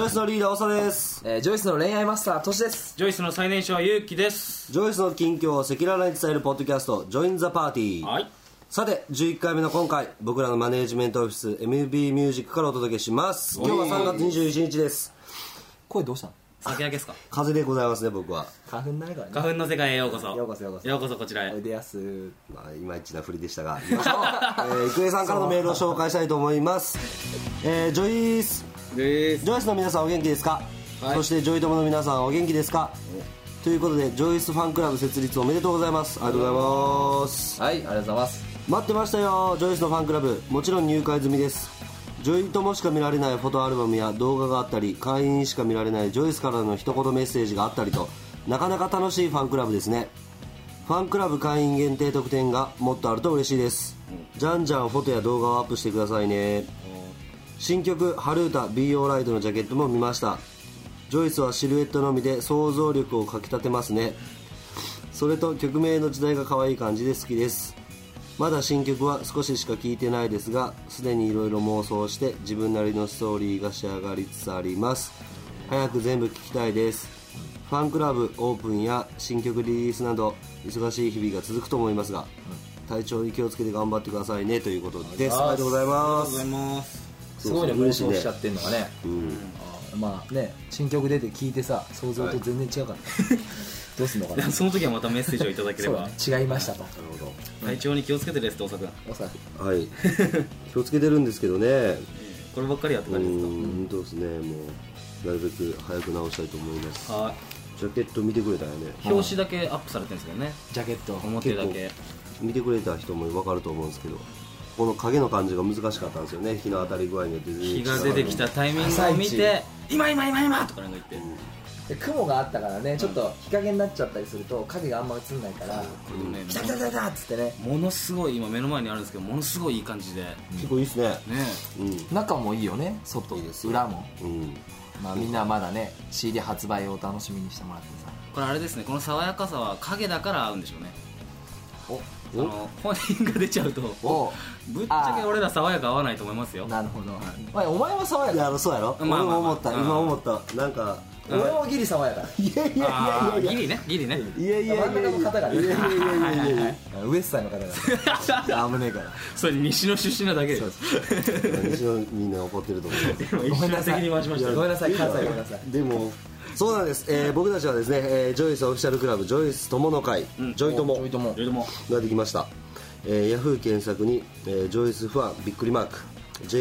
イスのリーダー長田です。 ジョイスの恋愛マスタートシです。 ジョイスの最年少はゆうきです。 ジョイスの近況を赤裸々に伝えるポッドキャストジョインザパーティー、 はい、 さて11回目の今回、僕らのマネージメントオフィス MB ミュージックからお届けします。今日は3月21日です。 声どうしたの？ 酒焼けですか？ 風邪でございますね。僕は花粉ないからね。 花粉の世界へようこそ。 ようこそようこそ。 ようこそこちらへ。 おいでやす。 いまいちな振りでしたが、行きましょう。郁恵さんからのメールを紹介したいと思います。ジョイスです。 ジョイスの皆さんお元気ですか？はい、そしてジョイ友の皆さんお元気ですか？ということでジョイスファンクラブ設立おめでとうございます。ありがとうございます。 はい、ありがとうございます。 待ってましたよ。ジョイスのファンクラブもちろん入会済みです。ジョイ友しか見られないフォトアルバムや動画があったり、会員しか見られないジョイスからの一言メッセージがあったりと、なかなか楽しいファンクラブですね。ファンクラブ会員限定特典がもっとあると嬉しいです。じゃんじゃんフォトや動画をアップしてくださいね。新曲ハルータ BO ライトのジャケットも見ました。ジョイスはシルエットのみで想像力をかきたてますね。それと曲名の時代が可愛い感じで好きです。まだ新曲は少ししか聴いてないですが、すでにいろいろ妄想して自分なりのストーリーが仕上がりつつあります。早く全部聴きたいです。ファンクラブオープンや新曲リリースなど忙しい日々が続くと思いますが、体調に気をつけて頑張ってくださいねということです。ありがとうございます。 ありがとうございます。 すごいね、妄想しちゃってんのがね。まあね、新曲出て聴いてさ、想像と全然違うから、どうすんのかな。 その時はまたメッセージをいただければ。 そうね、違いましたと。 なるほど。 体調に気をつけてですと、大阪君。 はい。気をつけてるんですけどね。 こればっかりやって感じですか？ 本当ですね。もうなるべく早く直したいと思います。 はい。 ジャケット見てくれたよね。 表紙だけアップされてるんですけどね。 ジャケット表だけ見てくれた人も分かると思うんですけど、この影の感じが難しかったんですよね。日の当たり具合によって日が出てきたタイミングを見て、今とかなんか言って、 で雲があったからね、ちょっと日陰になっちゃったりすると影があんま映んないから、来た来た来た来たっつってね、 ものすごい今目の前にあるんですけど、ものすごいいい感じで、 結構いいですね。 中もいいよね、外裏も。まあみんなまだね CD 発売を楽しみにしてもらってさ。 これあれですね、この爽やかさは影だから合うんでしょうね。本人が出ちゃうとぶっちゃけ俺ら爽やか合わないと思いますよ。 なるほど。お前は爽やか。 そうやろ。俺も思った。今思った。なんか俺もギリ爽やか。 いやいやギリね。 いやいや真ん中の方がね。 いやウエストサイドの方が危ねえから。 それ西の出身なだけで。 西のみんな怒ってると思う。 ごめんなさい。 ごめんなさい。関西ごめんなさい。 でもそうなんです。僕たちはですね、ジョイスオフィシャルクラブジョイス友の会、ジョイ友ができました。ヤフー検索に、ジョイスファンびっくりマーク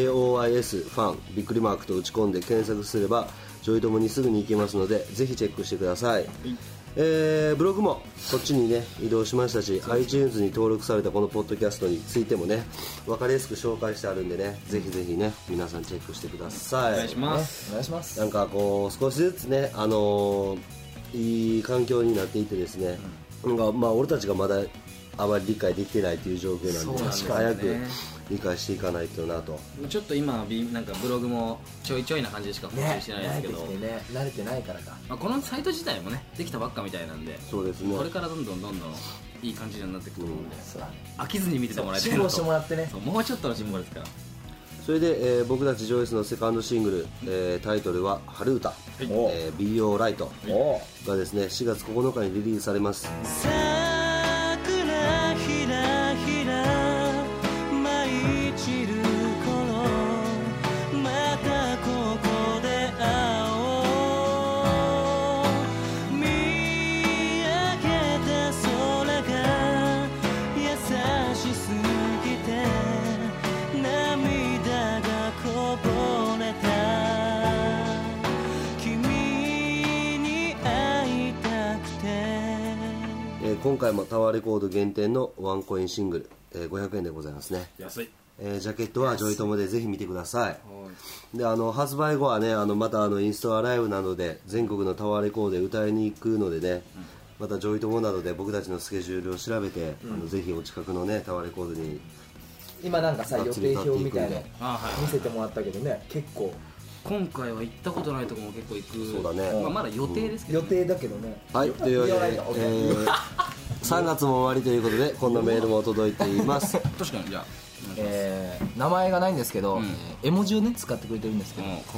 JOIS ファンびっくりマークと打ち込んで検索すればジョイ友にすぐに行けますので、ぜひチェックしてください。ブログもこっちにね移動しましたし、 iTunes に登録されたこのポッドキャストについてもね分かりやすく紹介してあるんでね、ぜひぜひね皆さんチェックしてください。 お願いします。 お願いします。 なんかこう少しずつね、いい環境になっていってですね、まあ俺たちがまだあまり理解できてないという状況なんで、早く理解していかないとなと。 ちょっと今なんかブログもちょいちょいな感じでしか更新してないですけど、 慣れてないからか。 このサイト自体もねできたばっかみたいなんで、 そうですね、 これからどんどんいい感じになっていくと思うんで、飽きずに見ててもらいたい辛抱してもらってね。 もうちょっとの辛抱ですから。 それで、僕たちジョイスのセカンドシングル、タイトルはハルータ、BO ライトがですね4月9日にリリースされます。 ひらひら舞い散る頃、またここで会おう。見上げた空が優しすぎて涙がこぼれた。君に会いたくて。 今回もタワーレコード限定のワンコインシングル、500円でございますね。 安い。 ジャケットはジョイ友でぜひ見てください。で発売後はねまたインストアライブなどで全国のタワーレコードで歌いに行くのでね、またジョイ友などで僕たちのスケジュールを調べて、ぜひお近くのねタワーレコードに今なんかさ予定表みたいなはい見せてもらったけどね、結構今回は行ったことないとこも結構行く。 そうだね、 まだ予定ですけど、 予定だけどね。 はいというわけで、3月も終わりということでこんなメールも届いています。 確かに。じゃあ名前がないんですけど、絵文字をね使ってくれてるんですけど、 かわいい。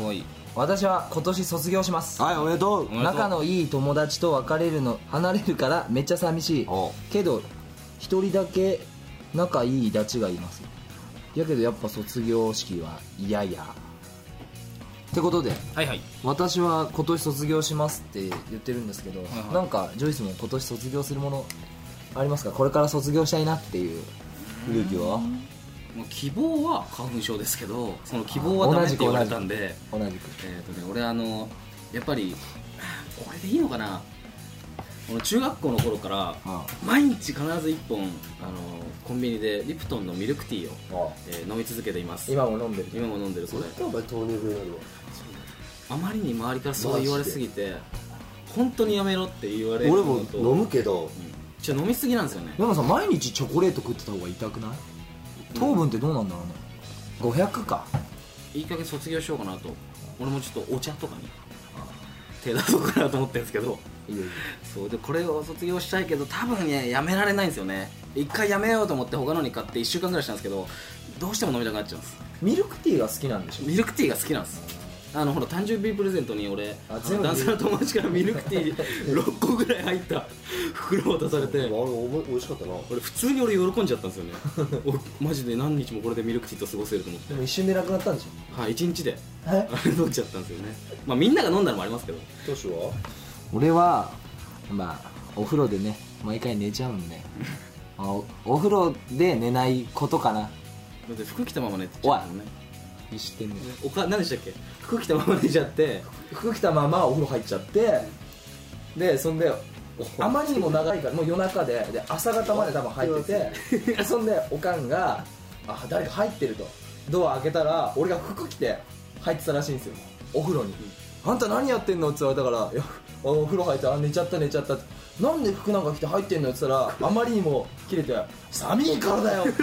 私は今年卒業します。 はい、おめでとう。 仲のいい友達と離れるからめっちゃ寂しいけど一人だけ仲いいダチがいます。やけどやっぱ卒業式は嫌やってことで、 はいはい。 私は今年卒業しますって言ってるんですけど、なんかジョイスも今年卒業するものありますか？これから卒業したいなっていう。 勇気はもう希望は花粉症ですけど、その希望はダメって言われたんで、 同じく俺やっぱりこれでいいのかな。中学校の頃から毎日必ず1本コンビニでリプトンのミルクティーを飲み続けています。 今も飲んでる。 それお前糖尿病になるわ。 あまりに周りからそう言われすぎて本当にやめろって言われる俺のと、 も飲むけど、 飲みすぎなんですよね。 でもさ、毎日チョコレート食ってた方が痛くない？糖分ってどうなんだろうね。500か。 いい加減卒業しようかなと。俺もちょっとお茶とかに手出そうかなと思ってるんですけど、そうでこれを卒業したいけど多分ねやめられないんですよね。一回やめようと思って他のに買って1週間ぐらいしたんですけど、どうしても飲みたくなっちゃうんです。 ミルクティーが好きなんでしょ？ ミルクティーが好きなんです。ほら誕生日プレゼントに俺男性の友達からミルクティー6個ぐらい入った袋を渡されて、 あれ美味しかったな。 俺普通に喜んじゃったんですよねマジで何日もこれでミルクティーと過ごせると思って。 でも一瞬でなくなったんでしょ？ はい、1日で飲んじゃったんですよね。まあみんなが飲んだのもありますけど。 トシは俺はまあお風呂でね毎回寝ちゃうんでお風呂で寝ないことかな。 だって服着たまま寝てちゃうもんね。 知ってんね。 何でしたっけ？服着たまま寝ちゃって服着たままお風呂入っちゃって、でそんであまりにも長いからもう夜中で朝方まで多分入っててそんでおかんが誰か入ってるとドア開けたら俺が服着て入ってたらしいんですよ、お風呂に。あんた何やってんのって言われたから、いやお風呂入って寝ちゃったって、なんで服なんか着て入ってんのって言ったらあまりにも切れて寒いからだよって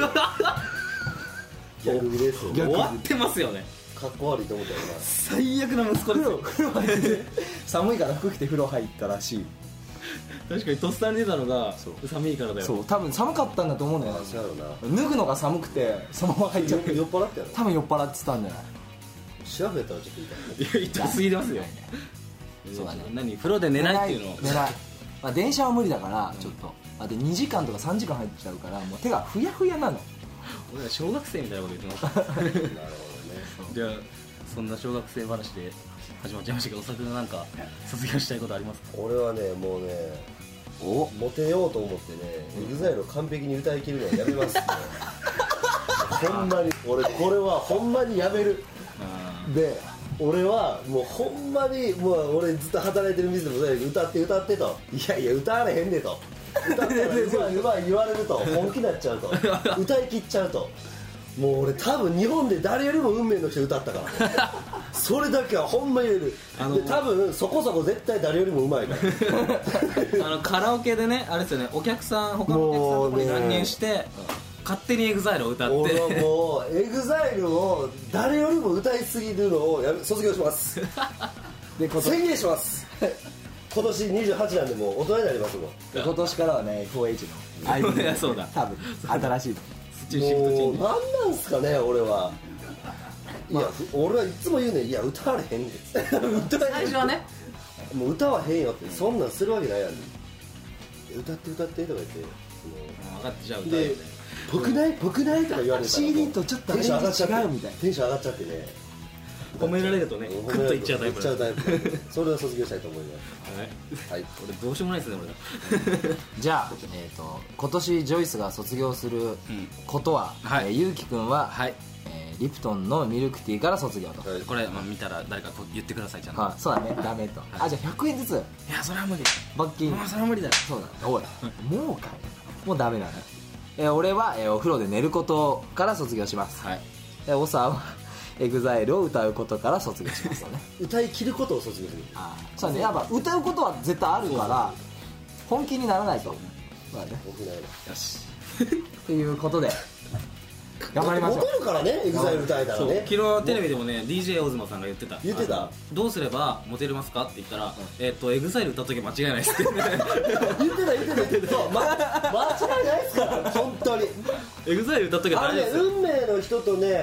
逆ですよ。 終わってますよね。 かっこ悪いと思ったよな。 最悪な息子ですよ。 風呂入って寒いから服着て風呂入ったらしい。 確かにとっさに出たのが寒いからだよ。 そう多分寒かったんだと思うんだよね。 そうやろな。 脱ぐのが寒くてそのまま入っちゃって酔っ払ったやろ。 多分酔っ払ってたんじゃない？ 調べたらちょっと痛い。 いや痛すぎますよ。 そうだね。 何風呂で寝ないっていうの？ 寝ない。まあ電車は無理だからちょっと。で2時間とか3時間入っちゃうからもう手がふやふやなの。 俺は小学生みたいなこと言ってました。なるほどね。じゃあそんな小学生話で始まっちゃいましたけど、お酒のなんか卒業したいことありますか？ 俺はねもうねモテようと思ってね、EXILEを完璧に歌い切るのはやめますねほんまに俺これはほんまにやめる。で俺はもうほんまにもう俺ずっと働いてる店でも歌ってと、いやいや歌われへんねと、歌ったらうまい言われると本気になっちゃうと歌い切っちゃうと、もう俺多分日本で誰よりも運命の人歌ったからそれだけはほんまに言える。で多分そこそこ絶対誰よりもうまいからカラオケでねあれですよね、他のお客さんのところに乱入して勝手に EXILE を歌って、 俺はもう EXILE を誰よりも歌いすぎるのを卒業しますで宣言します今年28なんでもう大人になりますもん。 今年からはね 4H のアイドルいやそうだ多分新しいもう何なんすかね俺は。いや俺はいつも言うねん、いや歌われへんねん最初はねもう歌わへんよってそんなんするわけないやん。歌ってとか言って分かってじゃあ歌でぽくないぽくないとか言われたら CD とちょっとテンション上がっちゃって違うみたいなテンション上がっちゃってね、 褒められるとねグッといっちゃうタイプそれは卒業したいと思います。はい、 俺どうしようもないですね俺じゃあ、今年ジョイスが卒業することは、ゆうきくんは、リプトンのミルクティーから卒業と、 これ、見たら誰か言ってくださいちゃんと、 そうだね、ダメと、じゃあ100円ずついやそれは無理、 罰金、 それは無理だよ。 そうだ、おいもうかい、もうダメだね。俺は、お風呂で寝ることから卒業します。おさはEXILE を歌うことから卒業しますよね歌い切ることを卒業する。 そうね、やっぱ歌うことは絶対あるから本気にならないと、まあね、 よしっていうことで頑張りましょう。 モテるからね EXILE 歌えたらね。 昨日テレビでもね DJ オズマさんが言ってたどうすればモテれますかって言ったらEXILE 歌っとき間違いないですって言ってたそう間違いないですから本当に EXILE 歌っときは大丈夫ですよ。 運命の人とね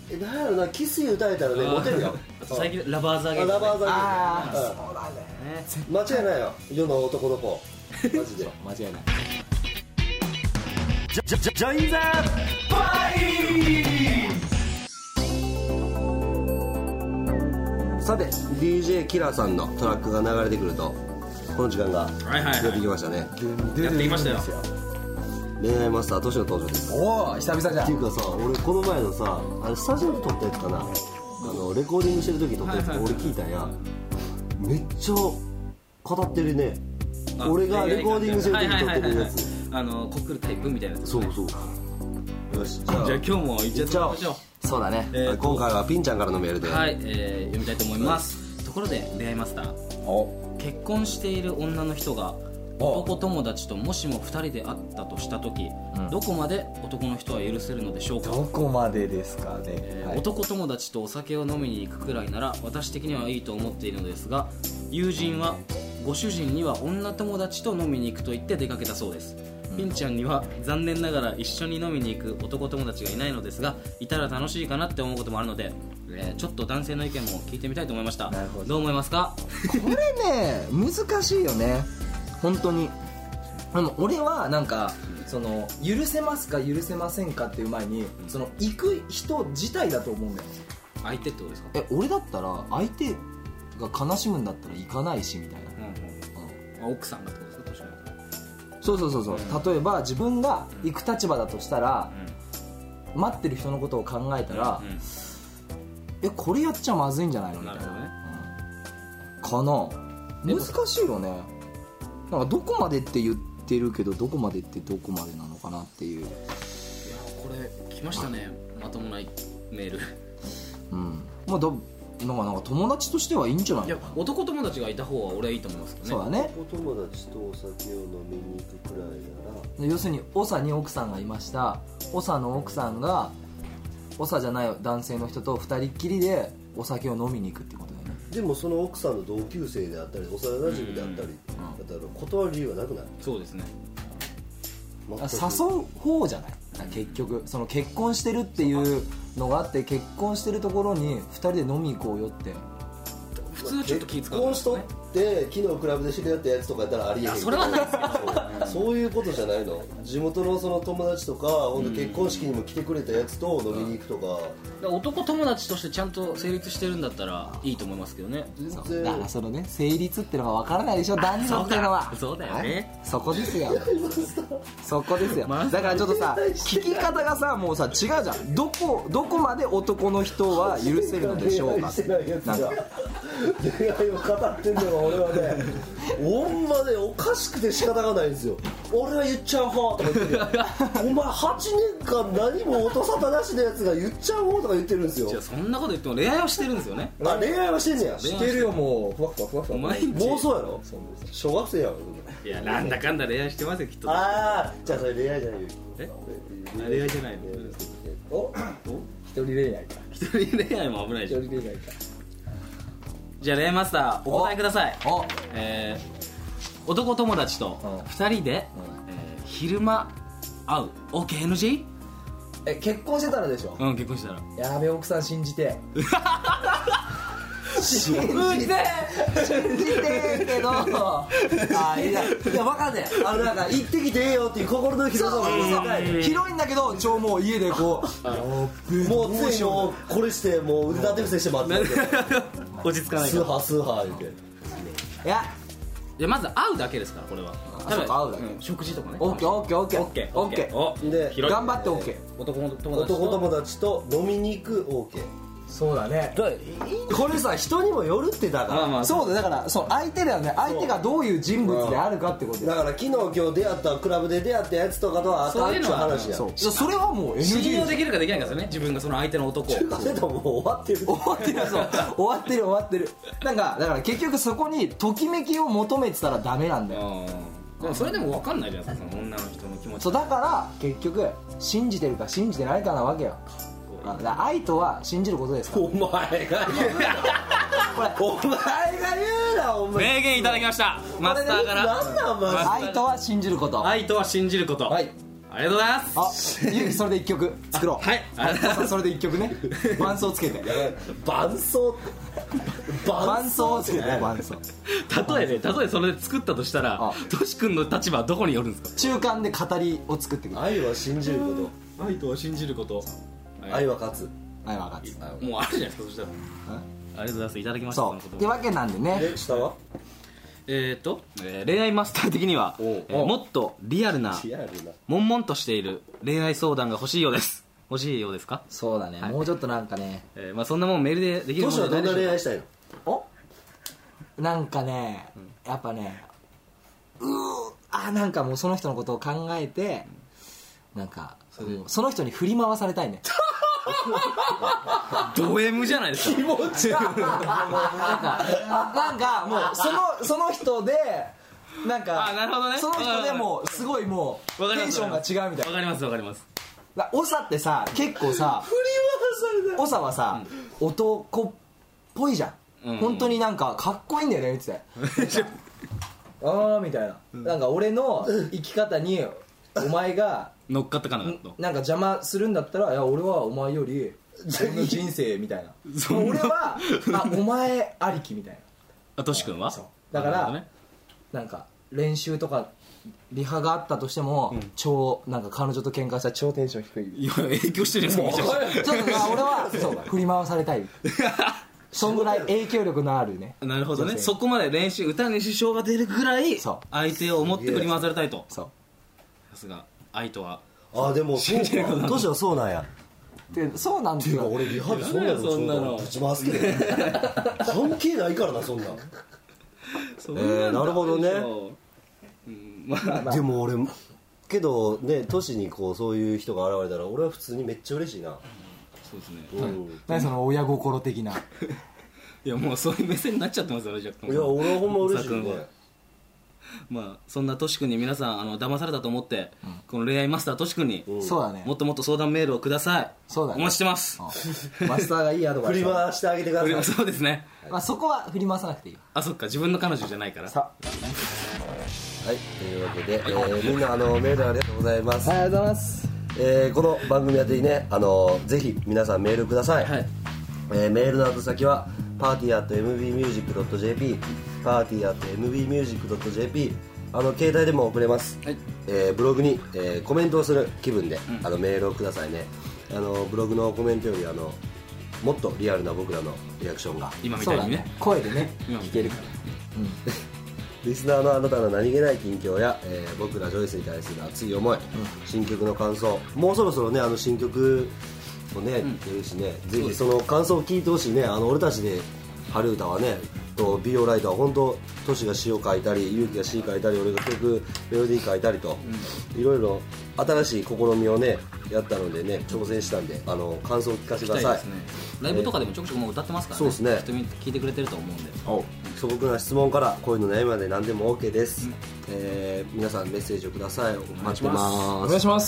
なんやろな、キス歌えたらねモテるよ。 あと最近ラバーザーゲーム、 ラバーザーああ、 うんそうだね。 間違いないよ、世の男の子マジで。 間違いない。 ジョインザさて DJ キラーさんのトラックが流れてくるとこの時間がはいはいはいやってきましたね。 やってきましたよ。 恋愛マスタートシの登場です。 おお、久々じゃん。 っていうかさ、俺この前のさ、スタジオで撮ったやつかな、レコーディングしてる時に撮ったやつ、 はいはいはい俺聞いたんや。めっちゃ語ってるね。 あ俺がレコーディングしてる時に撮ってるやつ。 コクルタイプみたいなやつ、 そうそう。よし、じゃあじゃあ今日もいっちゃってみましょそうだね。 う。 今回はピンちゃんからのメールで、 はい、読みたいと思います。ところで恋愛マスター、 お、 結婚している女の人が男友達ともしも2人で会ったとした時、どこまで男の人は許せるのでしょうか。 どこまでですかね。はい、 男友達とお酒を飲みに行くくらいなら私的にはいいと思っているのですが、友人はご主人には女友達と飲みに行くと言って出かけたそうです。ピンちゃんには残念ながら一緒に飲みに行く男友達がいないのですが、いたら楽しいかなって思うこともあるので、ちょっと男性の意見も聞いてみたいと思いました。 なるほど。 どう思いますか？ これね、難しいよね、本当に。俺はなんかその許せますか許せませんかっていう前に、その行く人自体だと思うんだよ。 相手ってことですか？ 俺だったら相手が悲しむんだったら行かないしみたいな。 奥さんがってことですか？ そう、例えば自分が行く立場だとしたら、待ってる人のことを考えたら、これやっちゃまずいんじゃないのみたいな。かな。難しいよね。なんかどこまでって言ってるけど、どこまでってどこまでなのかなっていう。いや、 これ来ましたね、まともないメール。 まあなんか友達としてはいいんじゃない？ いや、男友達がいた方は俺はいいと思いますけどね。 そうだね。 お友達とお酒を飲みに行くくらいなら、 要するに長に奥さんがいました。長の奥さんが長じゃない男性の人と二人っきりでお酒を飲みに行くってことだよね。 でもその奥さんの同級生であったり幼馴染であったりだったら断る理由はなくない？ そうですね。 誘う方じゃない？結局その結婚してるっていうのがあって、結婚してるところに2人で飲み行こうよって。 普通ちょっと気使う、 結婚しとって昨日クラブで知り合ったやつとかやったらありえへんけど、 それはないですけどそういうことじゃないの。地元のその友達とか、結婚式にも来てくれたやつと飲みに行くとか、 男友達としてちゃんと成立してるんだったらいいと思いますけどね。 全だ然からそのね、成立ってのが分からないでしょ、男女っていうのは。 そうだよね。 そこですよ。そこですよ。だからちょっとさ、聞き方がさ、もうさ違うじゃん。どこまで男の人は許せるのでしょうか。なんか恋愛を語ってんのが俺はねほんまねおかしくて仕方がないんですよ。俺は言っちゃう方とか言ってるお前8年間何も音沙汰なしのやつが言っちゃう方とか言ってるんですよ。 じゃあそんなこと言っても恋愛はしてるんですよね。 あ、恋愛はしてんねや。 してるよ、もうふわふわふわふわ。 毎日妄想やろ。小学生やろ。 いや、なんだかんだ恋愛してますよきっと。 ああ、じゃあそれ恋愛じゃないよ。 恋愛じゃないの。 お一人恋愛か。 一人恋愛も危ないでしょ。 一人恋愛か。 じゃあ恋愛マスターお答えください。男友達と2人で、昼間会う OKNG？ 結婚してたらでしょ。 結婚したらやべ、奥さん信じて信じてけどいや分かんねえ。なんか行ってきてええよっていう心の広さが広いんだけど、もう家でこうもうついもうこれしてもう腕立て伏せして待ってる落ち着かないスーハースーハー言うて。 いやまず会うだけですから、これは。 そうか、会うだけ。 食事とかね。 オッケーおで頑張って OK。 男友達と飲みに行く OK。 そうだね。 これさ、人にもよるってだからそうだからそう、相手だよね。相手がどういう人物であるかってことだから昨日今日出会ったクラブで出会ったやつとかとはあかんっていう話や。 それはもう NG。 信用できるかできないかですよね、自分がその相手の男を。 それとももう終わってる。 終わってる。なんかだから結局そこにときめきを求めてたらダメなんだよ。 でもそれでも分かんないじゃないですか、その女の人の気持ち。 そうだから結局信じてるか信じてないかなわけよ。だから愛とは信じることですから。 お前が言うなお前が言うな。お前名言いただきました、マスターから。 なんなんマジで。 愛とは信じること。 愛とは信じること。 はい。 ありがとうございますゆうきそれで1曲作ろう。 はいありがとうございますそれで1曲ね伴奏つけて伴奏伴奏つけてね伴奏例えそれで作ったとしたらトシ君の立場はどこによるんですか？ 中間で語りを作ってくる。 愛は信じること愛とは信じること、 愛は勝つはい分かった。 もうあるじゃないですか。そしたらありがとうございます。いただきました。 そうってわけなんでね。 で下は恋愛マスター的には、 おもっとリアルなリアルな悶々としている恋愛相談が欲しいようです。欲しいようですか？ そうだね、もうちょっとなんかね、 まあそんなもんメールでできるも当初はどんなのじゃないでしょうか。 恋愛したいの？ おなんかね、やっぱねなんかもうその人のことを考えてなんかその人に振り回されたいねド M じゃないですか。 なんかもうその人でなんかなるほどね。 その人でもうすごいもうテンションが違うみたいな。 わかりますわかります。 長ってさ結構さ長はさ、男っぽいじゃん、本当になんかかっこいいんだよねって言ってみたいな、なんか俺の生き方にお前が乗っかったかなとなんか邪魔するんだったら、いや俺はお前より俺の人生みたいな俺はお前ありきみたいな。 トシ君はだからなんか練習とかリハがあったとしても、超なんか彼女と喧嘩したら超テンション低い。 いや影響してるじゃないですか。 ちょっと俺はそう振り回されたいそんぐらい影響力のあるね。 なるほどね。そこまで歌に支障が出るぐらい相手を思って振り回されたいと。 そうさすが愛とは。 でもそうか当初はそうなんや。 でそうなんですよ。 俺リハでそんなのぶち回すけど関係ないからなそんななるほどね。でも俺けどね都市にこうそういう人が現れたら俺は普通にめっちゃ嬉しいな。 そうですね。 何その親心的な。 いやもうそういう目線になっちゃってますよね。 いや俺はほんま嬉しいね。 まあそんなトシ君に皆さん騙されたと思って、この恋愛マスタートシ君にそうだね、 もっともっと相談メールをください。 そうだね、 お待ちしてます。 マスターがいいアドバイス振り回してあげてください。 そうですね。 そこは振り回さなくていい。 そっか自分の彼女じゃないから。 はい、というわけで、みんなメールありがとうございます。 ありがとうございます。 この番組宛てにねぜひ皆さんメールください。 はい。 メールの宛先は party@mbmusic.jp party@mbmusic.jp 携帯でも送れます。 はい。 ブログに、コメントをする気分で、メールをくださいね。ブログのコメントよりもっとリアルな僕らのリアクションが今みたいにね。 声でね聞けるから。 リスナーのあなたの何気ない近況や、僕らジョイスに対する熱い思い、新曲の感想、もうそろそろね新曲もね、出るしね、ぜひその感想を聞いてほしいね。俺たちで春歌はねと美容ライトは本当トシが詩を書いたり勇気が詩書いたり俺が曲メロディー書いたりと、いろいろ新しい試みをねやったのでね挑戦したんで感想を聞かせてください。 ライブとかでもちょくちょくもう歌ってますからね。 そうですね。 きっと聞いてくれてると思うんで。 素朴な質問から恋の悩みまで何でも OK です。皆さんメッセージをください。待ってます。 お願いします。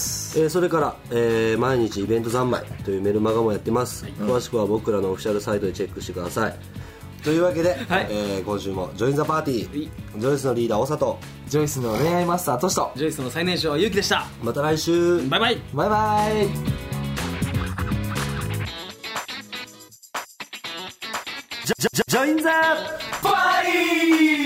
それから、毎日イベント三昧というメルマガもやってます。詳しくは僕らのオフィシャルサイトでチェックしてください。というわけで、今週もジョインザパーティー、ジョイスのリーダー長里、 ジョイスの恋愛マスタートシと、 ジョイスの最年少ゆうきでした。 また来週。 バイバイ。 バイバイ。 ジョインザパーティー。